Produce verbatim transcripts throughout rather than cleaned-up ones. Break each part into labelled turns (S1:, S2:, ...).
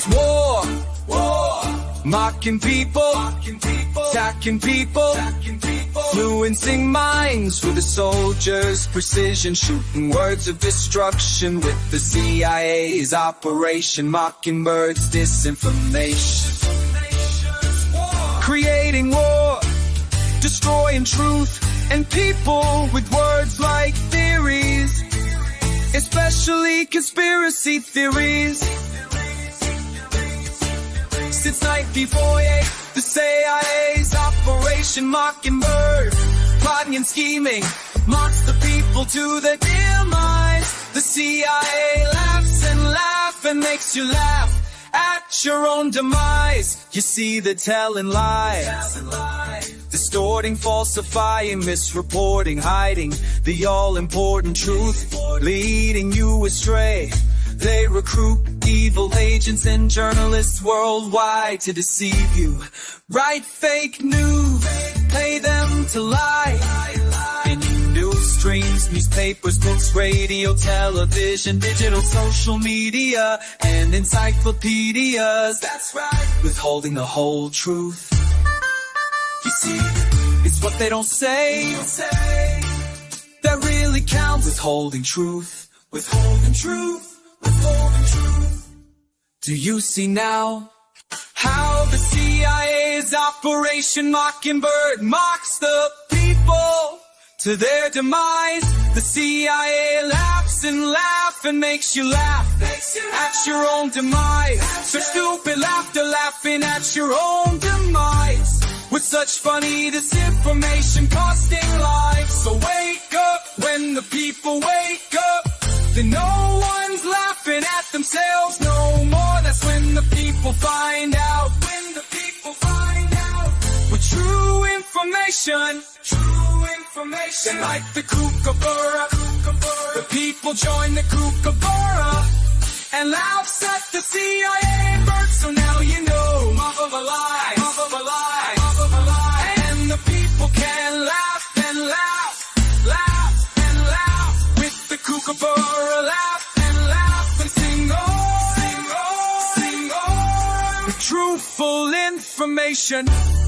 S1: It's war, war, mocking people, mocking people, attacking people, attacking people, influencing minds with a soldier's precision, shooting words of destruction with the C I A's Operation Mockingbird's disinformation. Creating war, destroying truth and people with words like theories, especially conspiracy theories. Since nineteen forty-eight, the C I A's Operation Mockingbird, plotting and scheming, mocks the people to their demise. The C I A laughs and laughs and makes you laugh at your own demise. You see, they're telling lies, distorting, falsifying, misreporting, hiding the all-important truth, leading you astray. They recruit evil agents and journalists worldwide to deceive you. Write fake news, pay them to lie. In news streams, newspapers, books, radio, television, digital, social media, and encyclopedias. That's right, withholding the whole truth. You see, it's what they don't say that really counts. Withholding truth, withholding truth. Withholding truth. Do you see now how the C I A's Operation Mockingbird mocks the people to their demise? The C I A laughs and laughs and makes you laugh, makes you laugh at your own demise. Such stupid laughter, laughing at your own demise. With such funny disinformation costing lives. So wake up when the people wake up. Then no one's laughing at themselves no more. That's when the people find out. When the people find out. With true information. True information. And like the Kookaburra, Kookaburra, the people join the Kookaburra and laughs at the C I A bird. So now you know. Mob of a lie. Mob of a lie. Mob of a lie. And the people can laugh and laugh. Laugh and laugh with the Kookaburra. Laugh and laugh and sing on, sing on, sing on. With truthful information.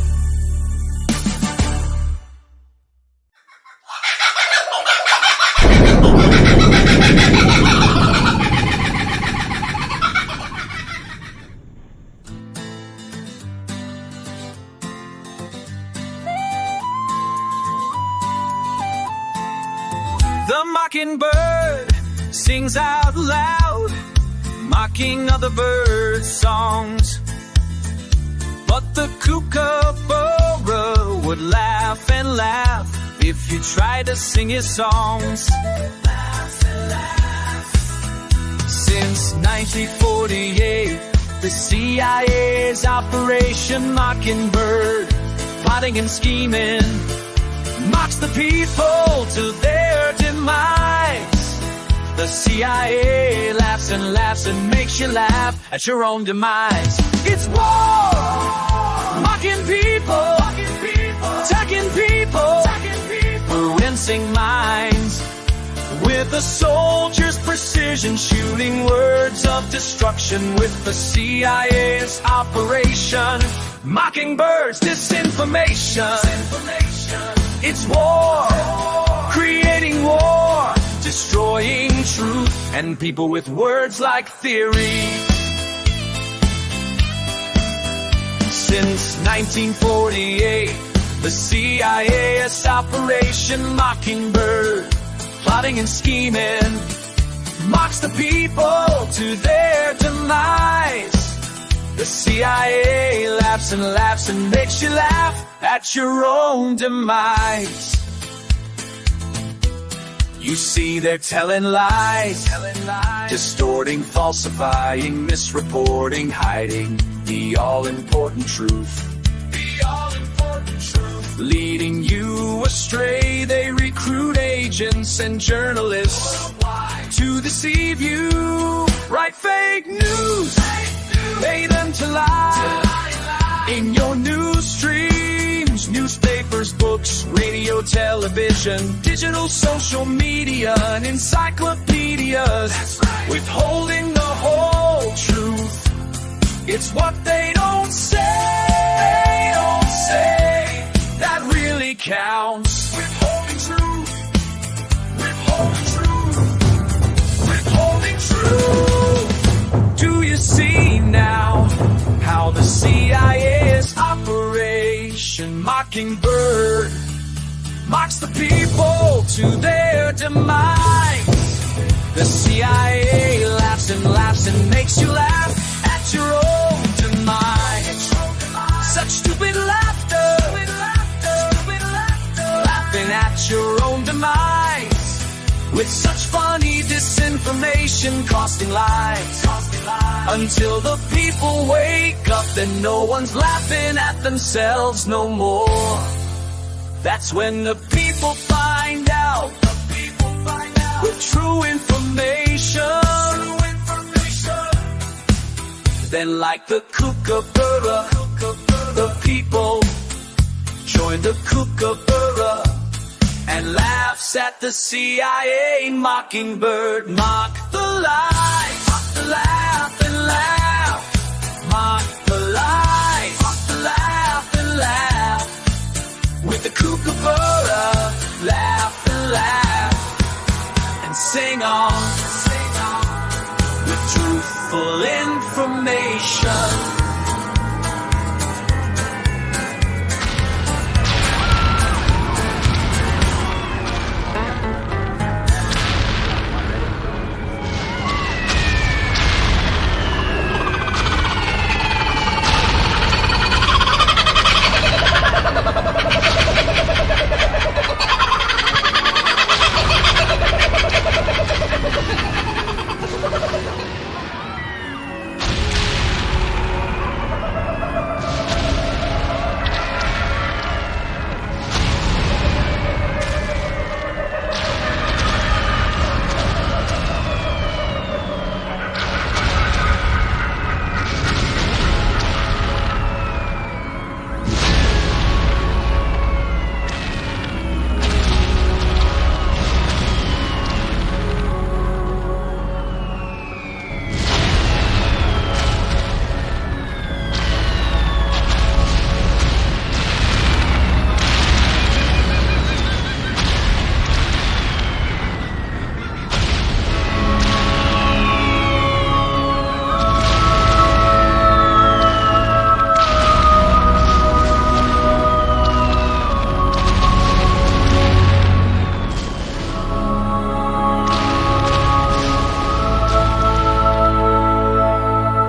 S1: The mockingbird sings out loud, mocking other birds' songs. But the kookaburra would laugh and laugh if you tried to sing his songs. Laugh and laugh. Since nineteen forty-eight, the C I A's Operation Mockingbird, plotting and scheming, mocks the people to their demise. The C I A laughs and laughs and makes you laugh at your own demise. It's war, mocking people, mocking people, attacking people, attacking people, rinsing minds with a soldier's precision, shooting words of destruction with the C I A's Operation Mockingbird's disinformation. disinformation. It's war, creating war, destroying truth and people with words like theory. Since nineteen forty-eight, the C I A's Operation Mockingbird, plotting and scheming, mocks the people to their demise. The C I A laughs and laughs and makes you laugh at your own demise. You see, they're telling lies, telling lies, distorting, falsifying, misreporting, hiding the all-important truth. The all-important truth. Leading you astray, they recruit agents and journalists worldwide to deceive you. Write fake news, fake news. Pay them to lie, to lie, lie. In your news streams, newspapers, books, radio, television, digital, social media, and encyclopedias. That's right. Withholding the whole truth. It's what they don't say, don't say, that really counts. Withholding truth, withholding truth, withholding truth. Do you see now how the C I A's Operation Mockingbird mocks the people to their demise? The C I A laughs and laughs and makes you laugh at your own demise. Such stupid laughter, laughing at your own demise. With such funny disinformation costing lives. Until the people wake up, then no one's laughing at themselves no more. That's when the people find out, the people find out with true information. True information. Then, like the kookaburra, the people join the kookaburra and laughs at the C I A Mockingbird. Mock the lies, mock the laugh and laugh. Mock the lies, mock the laugh and laugh. With the kookaburra, laugh and laugh. And sing on, sing on with truthful information.